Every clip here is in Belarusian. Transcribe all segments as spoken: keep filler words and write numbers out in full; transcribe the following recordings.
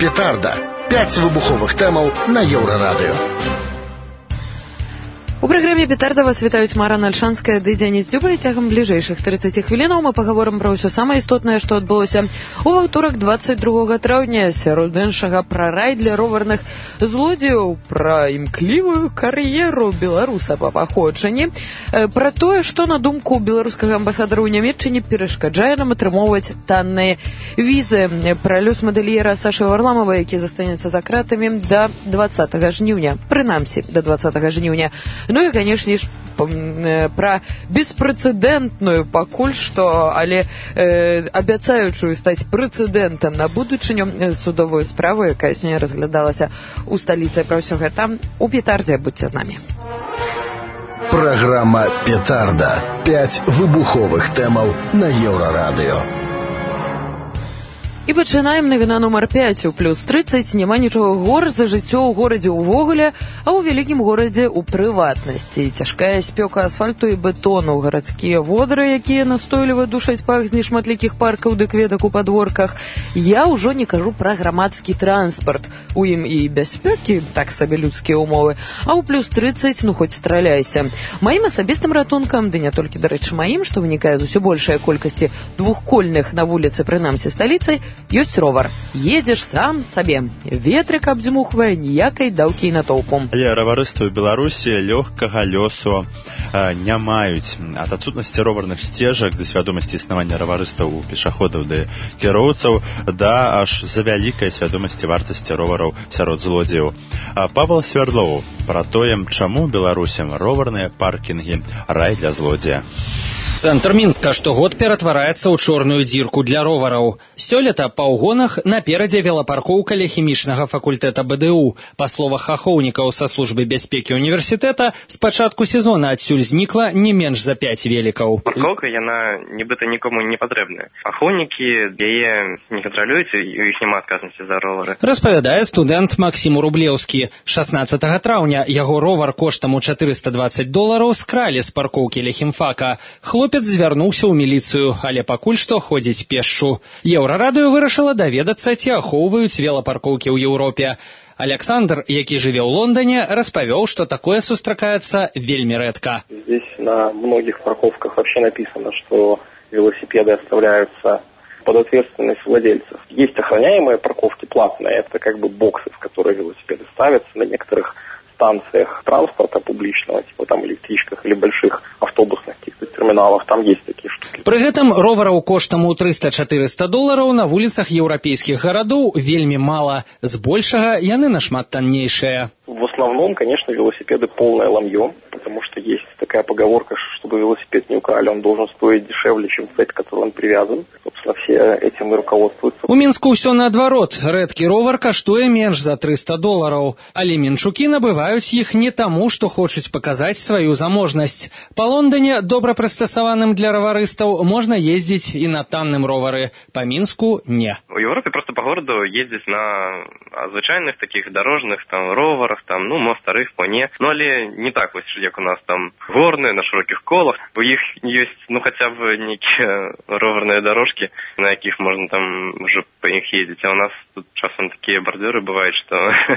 Петарда. Пять выбуховых тэмаў на Еўрарадыё. У праграме «Петарда» вас вітаюць Марана Альшанская ды Дзяніс Дзюба, і цягам бліжэйшых трыццаці хвілінаў мы пагаворым пра ўсё самае істотнае, што адбылося у аўторак двадцать другога траўня, сярод іншага пра рай для роварных злодзеяў, пра імклівую кар'еру беларуса па паходжанні, пра тое, што на думку беларускага амбасадара ў Нямецчыне перашкаджае нам атрымоўваць танныя візы, пра лёс мадэльера Сашы Варламова, які застанецца за кратамі да двадцатага жніўня, прынамсі да двадцатага жніўня. Ну і, канешне ж, пра беспрэцэдэнтную пакуль што, але э, абяцаючую стаць прэцэдэнтам на будучыню судовую справу, якая сёння разглядалася ў сталіцы. Пра ўсё гэта у Петардзе. Будьце з намі. Праграма «Петарда». Пять выбуховых тэмаў на Еўрарадыё. І пачынаем. Навіна нумар пяць. У плюс трыццаць няма нічога горш за жыццё ў горадзе ўвогуле, а ў вялікім горадзе ў прыватнасці. Цяжкая спёка асфальту і бетону, гарадскія водры, якія настойліва душаць пах з нешматлікіх паркаў ды кветак у падворках. Я ўжо не кажу пра грамадскі транспарт. У ім і бяспекі, так сабе людскія ўмовы, а ў плюс трыццаць, ну хоць страляйся. Маім асабістым ратункам, ды не толькі, дарэчы, маім, што вынікае з усё большай колькасці двухкольных на вуліцы, прынамсі сталіцай, ёсць ровар. Едзеш сам сабе. Ветрык абдзьмухвае, ніякай даўкі і натоўпу. Але раварысты ў Беларусі лёгкага лёсу э, не маюць. Ад адсутнасці роварных сцежак да свядомасці існавання раварыстаў у пешаходаў ды кіроўцаў да аж за вялікай свядомасці вартасці ровараў сярод злодзеяў. Павел Свярдлоў пра тое, чаму беларусам роварныя паркінгі рай для злодзея. Цэнтр Мінска штогод ператвараецца ў чорную дзірку для ровараў. Сёлета па ўгонах наперадзе велапаркоўка ля хімічнага факультэта бэ дэ у. Па словах ахоўнікаў са службы бяспекі універсітэта, з пачатку сезона адсюль знікла не менш за пяць велікаў. Паркоўка, яна нібыта нікому не патрэбная. Ахоўнікі яе не кантралююць, і у іх няма адказнасці за ровары. Распавядае студэнт Максім Рублеўскі. шаснаццатага траўня яго ровар коштам у чатырыста дваццаць долараў скралі з паркоўкі ля хімфака. Хлопец звярнуўся ў міліцыю, але пакуль што ходзіць пешшу. Еўрарадыё вырашыла даведацца, ці ахоўваюць велапаркоўкі ў Еўропе. Александр, які жыве ў Лондоне, распавёў, што такое сустракаецца вельмі рэдка. Здесь на многих парковках вообще написано, что велосипеды оставляются под ответственность владельцев. Есть охраняемые парковки платные, это как бы боксы, в которые велосипеды ставятся на некоторых станциях транспорта публичного, типа там электричках или больших автобусных каких-то терминалах, там есть такие штуки. Пры гэтым ровараў коштам у трыста-чатырыста долараў на вуліцах еўрапейскіх гарадоў вельмі мала. Збольшага яны нашмат таннейшыя. В основном, конечно, велосипеды полное ламье, потому что есть такая поговорка, чтобы велосипед не украли, он должен стоить дешевле, чем цепь, к которой он привязан. Собственно, все этим и руководствуются. У Мінску ўсё наадварот. Рэдкі ровар каштуе менш за трыста долараў. Але мінчукі набываюць іх не таму, што хочуць паказаць сваю заможнасць. Па Лондоне, добра прыстасаваным для раварыстаў, можна ездзіць і на танным ровары. Па Мінску не. У Европе просто по городу ездить на звычайных таких дорожных там роварах, там, ну, мо старых, поне. Ну, але не так вось, як у нас там горные на широких колах. У іх есть, ну, хотя бы некие роварные дорожки, на яких можно там уже по них ездить. А у нас тут часом такие бордюры бывают, что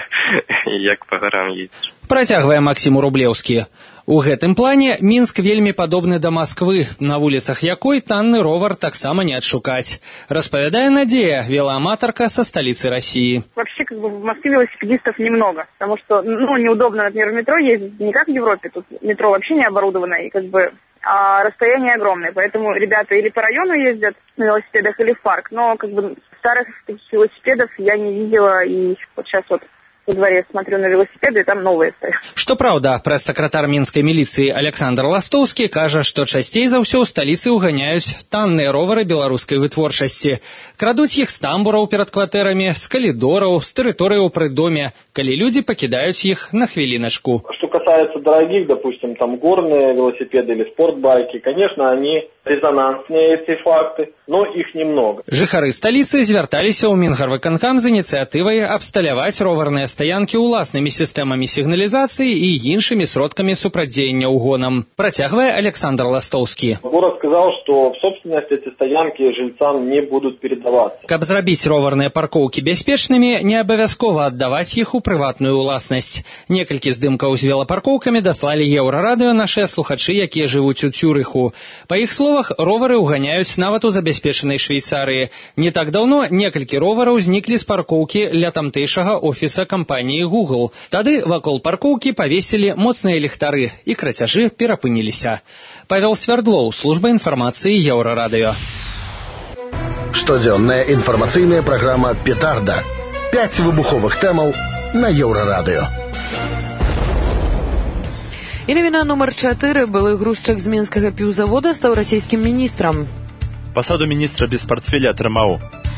як по горам ездишь. Працягвае Максім Рублеўскі. У гэтым плане Мінск вельмі падобны да Масквы, на вуліцах якой танны ровар таксама не адшукаць. Распавядае Надзея, велоаматарка со столицы России. Вообще, как бы в Москве велосипедистов немного, потому что, ну, неудобно, например, в метро ездить, не как в Европе, тут метро вообще не оборудовано, и как бы а расстояние огромное, поэтому ребята или по району ездят на велосипедах, или в парк, но как бы старых таких велосипедов я не видела, и вот сейчас вот во дворе смотрю на велосипеды, и там новые стоят. Што праўда, прэс-сакратар мінскай міліцыі Александр Ластоўскі кажа, што часцей за ўсё ў сталіцы ўганяюць танныя ровары беларускай вытворчасці. Крадуць іх з тамбураў перад кватэрамі, з калідораў, з тэрыторыяў пры доме, калі людзі пакідаюць іх на хвіліначку. Что касается дорогих, допустим, там горные велосипеды или спортбайки, конечно, они резонансные, эти факты, но их немного. Жыхары сталіцы звярталіся ў Мінгарвыканкам з ініцыятывай абсталяваць роварныя стаянкі ўласнымі сістэмамі сігналізацыі і іншымі сродкамі супрацьдзеяння угонам. Працягвае Александр Ластовский. Город сказал, что в собственность эти стоянки жильцам не будут передаваться. Каб зрабіць роварныя паркоўкі бяспечнымі, не абавязкова аддаваць іх у прыватную ўласнасць. Некалькі здымкаў з велапаркоўкамі даслалі Еўрарадыё нашыя слухачы, якія жывуць у Цюрыху. Па іх словах, ровары ўганяюць нават у забяспечанай Швейцарыі. Не так даўно некалькі ровараў зніклі з паркоўкі ля тамтэйшага офіса кампаніі Google. Тады вакол паркоўкі павесілі моцныя ліхтары, і крацяжы перапыніліся. Павел Свердлоў, служба інфармацыі Еўрарадыё. Штодзённая інфармацыйная праграма «Петарда». Пяць выбуховых тэмаў на Еўрарадыё. І навіна нумар чатыры. Былы грузчык з менскага піўзавода стаў расійскім міністрам. Пасаду міністра без партфеля атрымаў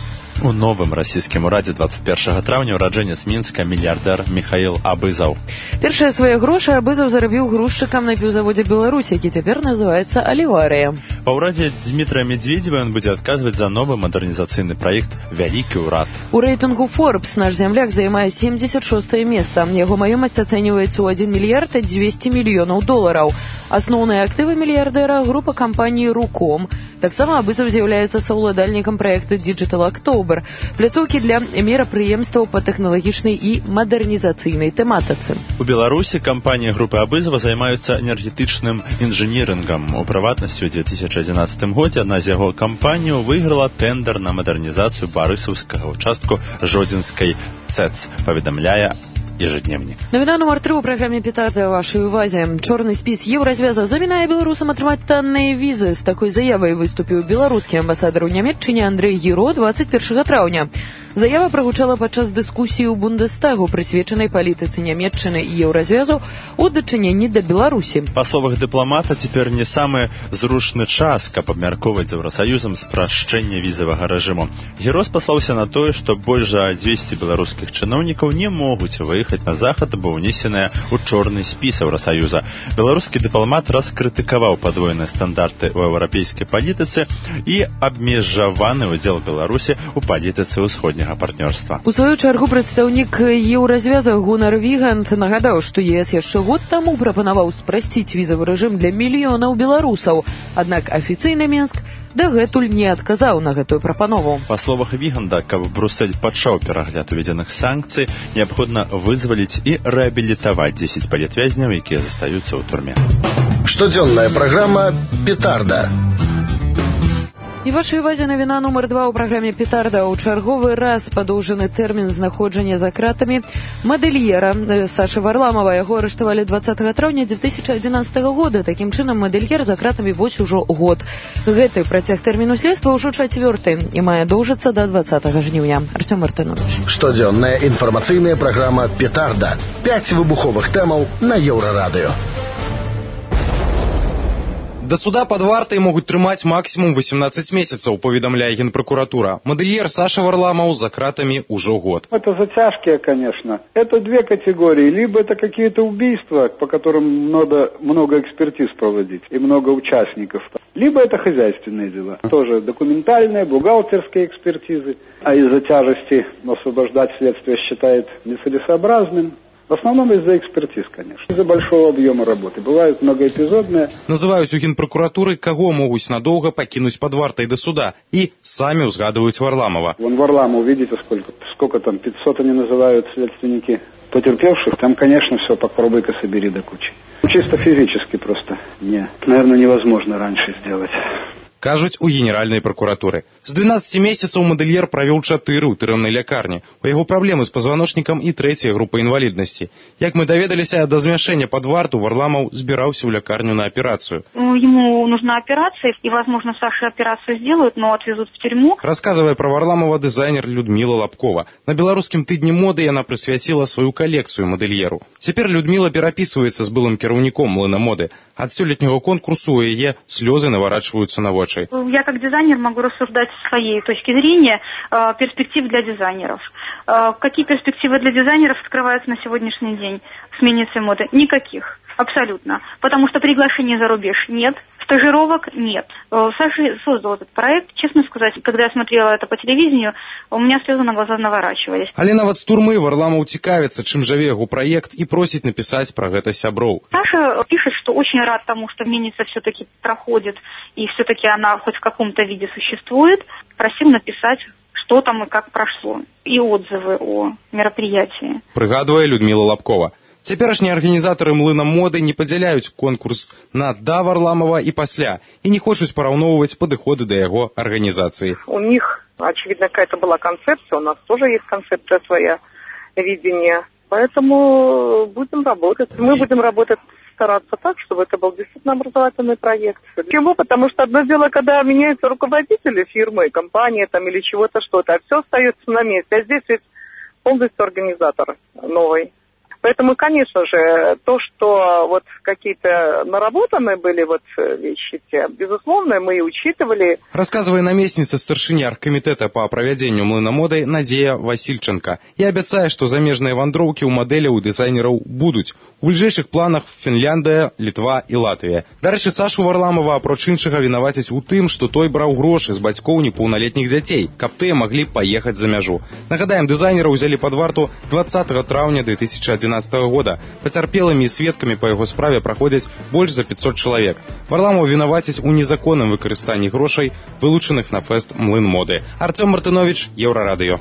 у новым расійскім урадзе двадцать первого траўня ураджэнец Мінска мільярдэр Михаил Абызаў. Першыя свае грошы Абызаў зарабіў грузчыкам на піўзаводзе Беларусі, які цяпер называецца Аліварыя. Па ўрадзе Дмітрая Медведзева ён будзе адказваць за новы мадэрнізацыйны праект «Вялікі ўрад». У рэйтынгу Forbes наш зямляк займае семьдесят шостае месца. Яго маёмасць ацэньваецца ў адзін мільярд дзвесце мільёнаў долараў. Асноўныя актывы мільярдэра – група кампаніі «Руком». Таксама Абызаў з'яўляецца саўладальнікам праекта Digital October, пляцоўкі для мерапрыемстваў па тэхналагічнай і мадэрнізацыйнай тэматыцы. У Беларусі кампаніі групы Абызава займаюцца энергетычным інжынірынгам. У прыватнасці ў две тысячи адзінаццатым годзе адна з яго кампаній выйграла тэндэр на мадэрнізацыю барысаўскага участку Жодзінскай ЦЭЦ, паведамляе ежедневник. Навіна нумар тры ў праграме «Петарда» вашай увазе. Чорны спіс Еўразвяза замінае беларусам атрымаць танныя візы. З такой заявай выступіў беларускі амбасадар у Нямецчыне Андрэй Гіро двадцать первого траўня. Заява прагучала падчас дыскусіі ў Бундестагу, прысвечанай палітыцы Нямецчыны і Еўразвязу ў дачыненні да Беларусі. Па словах дыпламата, цяпер не самы зручны час, каб абмяркоўваць з Еўрасаюзам спрашчэнне візавага рэжыму. Гіро спаслаўся на тое, што больш за дзвесце беларускіх чыноўнікаў не могуць выехаць на захад, бо ўнесеныя ў чорны спіс Еўрасаюза. Беларускі дыпламат раскрытыкаваў падвойныя стандарты ў еўрапейскай палітыцы і абмежаваны ўдзел Беларусі ў палітыцы ўсходняга партнёрства. У сваю чаргу прадстаўнік Еўразвяза Гунар Вігант нагадаў, што ЕС яшчэ год таму прапанаваў спрасціць візавы рэжым для мільёнаў беларусаў. Аднак афіцыйны Мінск дагэтуль не адказаў на гэтую прапанову. Па словах Віганда, каб Брусэль пачаў перагляд уведзеных санкцый, неабходна вызваліць і рэабілітаваць дзесяць палітвязняў, якія застаюцца ў турме. Штодзённая праграма «Петарда». І вашай увазе навіна нумар два ў праграме «Петарда». У чарговы раз падоўжаны тэрмін знаходжання за кратамі мадэльера Сашы Варламова. Яго арыштавалі двадцатого траўня две тысячи одиннадцатого года. Такім чынам, мадэльер за кратамі вось ужо год. Гэты працяг тэрміну следства ўжо чацвёрты і мае доўжыцца да двадцатого жніўня. Артём Мартынович. Штодзённая інфармацыйная праграма «Петарда». Пяць выбуховых тэмаў на Еўрарадыё. До суда под вартай могут трымаць максимум восемнадцать месяцев, поведомляя Генпрокуратура. Модельер Саша Варламов за кратами уже год. Это затяжки, конечно. Это две категории. Либо это какие-то убийства, по которым надо много экспертиз проводить и много участников. Либо это хозяйственные дела. Тоже документальные, бухгалтерские экспертизы. А из-за тяжести освобождать следствие считает нецелесообразным. В основном из-за экспертиз, конечно. Из-за большого объема работы. Бывают многоэпизодные. Называюць у Генпрокуратуры, кого могуць надолго покинуть под вартой до суда. И сами узгадывают Варламова. Вон Варламов, видите, сколько, сколько там, пятьсот они называют следственники потерпевших. Там, конечно, все попробуй-ка собери до кучи. Чисто физически просто не, наверное, невозможно раньше сделать. Кажуць у Генеральнай прокуратуры. З двенадцати месяцаў мадэльер правёў чатыры ў турэмнай лякарні. У яго праблемы з пазваночнікам і трэцяя група інваліднасці. Як мы даведаліся, да змяшэння пад варту Варламов збіраўся ў лякарню на операцию. Ему нужна операция, и, возможно, Саше операцию сделают, но отвезут в тюрьму. Рассказывая про Варламова, дизайнер Людмила Лапкова. На беларускім тыдні моды яна прысвяціла сваю калекцыю мадэльеру. Цяпер Людмила перапісваецца з былым кіраўніком млына моды. Ад сёлетняга конкурсу у яе слёзы наворачиваются на вочы. Я как дизайнер могу рассуждать с своей точки зрения э, перспектив для дизайнеров. Э, какие перспективы для дизайнеров открываются на сегодняшний день в смене моды? Никаких. Абсолютно. Потому что приглашений за рубеж нет. Стажировок нет. Саша создал этот проект. Честно сказать, когда я смотрела это по телевидению, у меня слезы на глаза наворачивались. Але нават з турмы Варламов цікавіцца, чым жыве яго праект, і просіць напісаць пра гэта сяброў. Саша пишет, что очень рад тому, что мельница все-таки проходит, и все-таки она хоть в каком-то виде существует. Просил написать, что там и как прошло, и отзывы о мероприятии. Прыгадвае Людмила Лапкова. Цяперашнія арганізатары млына моды не падзяляюць конкурс на да Варламова і пасля, і не хочуць параўноўваць падыходы да яго арганізацыі. У них, очевидно, какая-то была концепция, у нас тоже есть концепция своя, видение. Поэтому будем работать. Мы будем работать, стараться так, чтобы это был действительно образовательный проект. Чего? Потому что одно дело, когда меняются руководители фирмы, компании там, или чего-то, что-то, а все остается на месте. А здесь ведь полностью организатор новый. Поэтому, конечно же, то, что вот какие-то наработанные были вот вещи те, безусловно, мы и учитывали. Рассказывая наместница старшыня аргкамітэта по правядзенню млына моды Надзея Васильченко і абяцае, што замежныя вандроўкі ў мадэляў і дызайнераў будуць. У бліжэйшых планах Фінляндыя, Літва і Латвія. Дарэчы, Сашу Варламова апроч іншага вінавацяць у тым, што той браў грошы з бацькоў непаўналетніх дзяцей, каб тыя маглі паехаць за мяжу. Нагадаем, дызайнера ўзялі пад варту двадцатага траўня две тысячи одиннадцатого года. Пацярпелымі і сведкамі па яго справе праходзяць больш за пятьсот чалавек. Варламова вінавацяць у незаконным выкарыстанні грошай, вылучаных на фэст «Млын моды». Артем Мартынович, Еўрарадыё.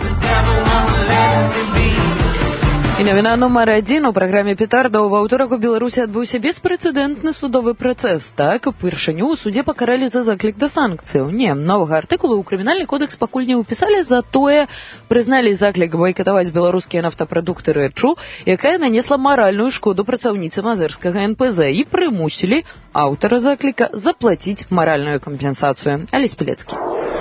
І навіна нумар адзін у праграме «Петарда». У аўторак у Беларусі адбыўся беспрэцэдэнтны судовы працэс. Так, упершыню ў судзе пакаралі за заклік да санкцыяў. Не, новага артыкулу ў крымінальны кодекс пакуль не ўпісалі, затое прызналі заклік байкатаваць беларускія нафтапрадукты рэчу, якая нанесла маральную шкоду працаўніцы мазырскага эн пэ зэ, і прымусілі аўтара закліка заплаціць маральную кампенсацыю. Алесь Пілецкі.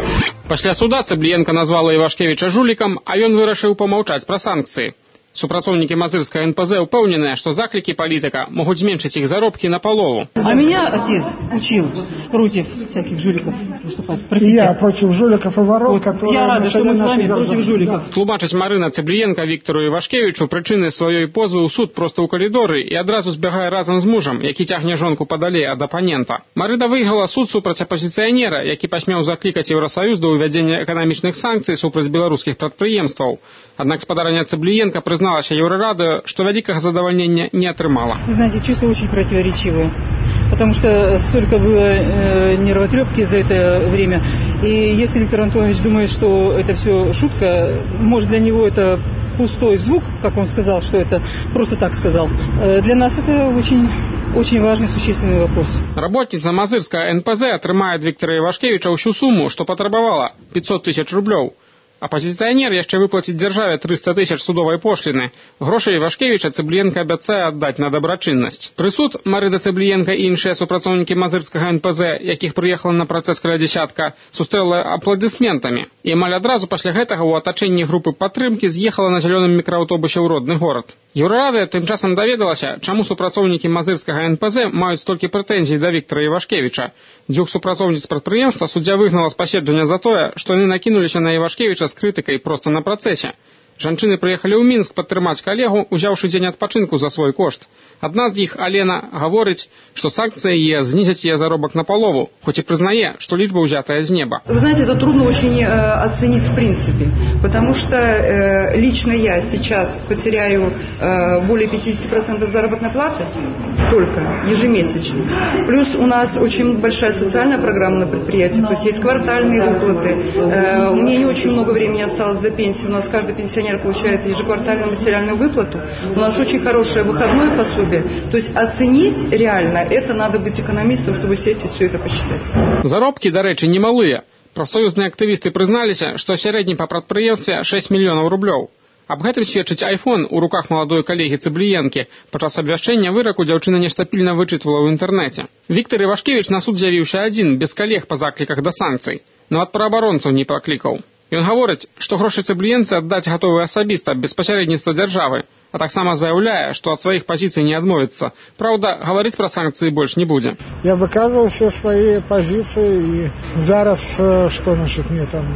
Пасля суда Цыбліенка назвала Івашкевіча жулікам, а ён вырашыў памаўчаць пра санкцыі. Супрацоўнікі мазырскага эн пэ зэ упэўненыя, што заклікі палітыка могуць зменшыць іх заробкі напалову. А меня отец учил против всяких жуликов выступать. Простите. Я против жуликов и воров, вот, которые... Я рада, что мы с вами против жуликов. Тлумачыць Марына Цыбліенка Віктору Івашкевічу прычыны сваёй позвы ў суд проста ў калідоры і адразу збягае разам з мужам, які цягне жонку падалей ад апанента. Марына выйграла суд супраць апазіцыянера, які пасмеў заклікаць Еўрасаюз да ўвядзення эканамічных санкцый супраць беларускіх прадпрыемстваў. Аднак спадарня Цыбліенка прызналася Еўрарадыё, што вялікага задавальнення не атрымала. Вы знаете, чувства очень противоречивые, потому что столько было э, нервотрепки за это время. И если Виктор Антонович думает, что это все шутка, может, для него это пустой звук, как он сказал, что это просто так сказал. Э, для нас это очень... Очень важный, существенный вопрос. Работница мазырскага эн пэ зэ атрымае ад Віктора Івашкевіча ўсю суму, што патрабавала – пятьсот тысяч рублёў. Апозіцыянер яшчэ выплаціць дзяржаве триста тысяч судовай пошліны. Грошы Івашкевіча Цыбліенка абяцае аддаць на дабрачыннасць. Прысуд Марына Цыбліенка і іншыя супрацоўнікі мазырскага эн пэ зэ, якіх прыехала на працэс каля дзясятка, сустрэла апладысментамі. І амаль адразу пасля гэтага ў атачэнні групы падтрымкі з'ехала на зялёным мікрааўтобусе ў родны горад. Еўрарадыё тым часам даведалася, чаму супрацоўнікі мазырскага эн пэ зэ маюць столькі прэтэнзій да Віктора Івашкевіча. Дзвюх супрацоўніц прадпрыемства суддзя выгнала з паседжання за тое, што яны накінуліся на Івашкевіча з крытыкай проста на працэсе. Жанчыны прыехалі ў Мінск падтрымаць калегу, узяўшы дзень адпачынку за свой кошт. Адна з іх, Алена, гаворыць, што санкцыі яе знізяць яе заробак на палову, хоць і прызнае, што лічба ўзятая з неба. Вы знаете, это трудно очень э, оценить в принципе, потому что э, лично я сейчас потеряю э, более пятьдесят процентов заработной платы только ежемесячно. Плюс у нас очень большая социальная программа на предприятии, то есть есть квартальные выплаты. Э, у меня не очень много времени осталось до пенсии, у нас каждый пенсионер получает ежеквартальную материальную выплату. У нас очень хорошее выходное пособие. То есть оценить реально, это надо быть экономистом, чтобы сесть и все это посчитать. Заробкі, дарэчы, немалыя. Прафсоюзныя актывісты прызналіся, што сярэдні па прадпрыемстве шесть мільёнаў рублёў. Аб гэтым сведчыць айфон у руках маладой калегі Цыбліенкі. Падчас абвяшчэння выраку дзяўчына нешта пільна вычытвала ў інтэрнэце. Віктор Івашкевіч на суд з'явіўся адзін, без калег па закліках да санкцый. Нават праабаронцаў не паклікаў. Ён гаворыць, што грошы Цыбліенцы аддаць гатовы асабіста, без пасярэдніцтва дзяржавы, а таксама заяўляе, што ад сваіх пазіцый не адмовіцца. Праўда, гаварыць пра санкцыі больш не будзе. Я выказывал все свои позиции, и зараз, что значит мне там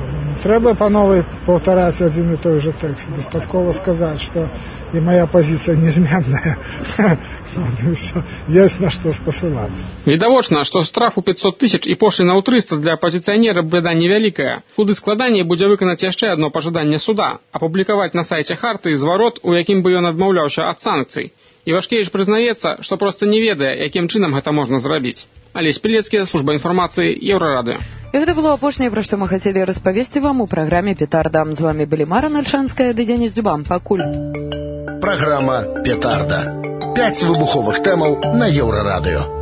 Трэба по новой повторять один и той же текст. Достатково сказать, что и моя позиция неизменная. Есть на что спасываться. Відавочна, што штраф у пятьсот тысяч і пошліна ў трыста для апозіцыянера бяда невялікая. Куды складаней будзе выканаць яшчэ адно пажаданне суда, апублікаваць на сайце Харты зварот, у якім бы ён адмаўляўся ад санкцый. Івашкевіч прызнаецца, што проста не ведае, якім чынам гэта можна зрабіць. Алесь Пілецкі, служба інфармацыі, Еўрарадыё. І гэта было апошняе, пра што мы хацелі распавесці вам у праграме «Петарда». З вамі былі Мара Нальшанская ды Дзеніс Дзюба. Пакуль. Праграма «Петарда». Пяць выбуховых тэмаў на Еўрарадыё.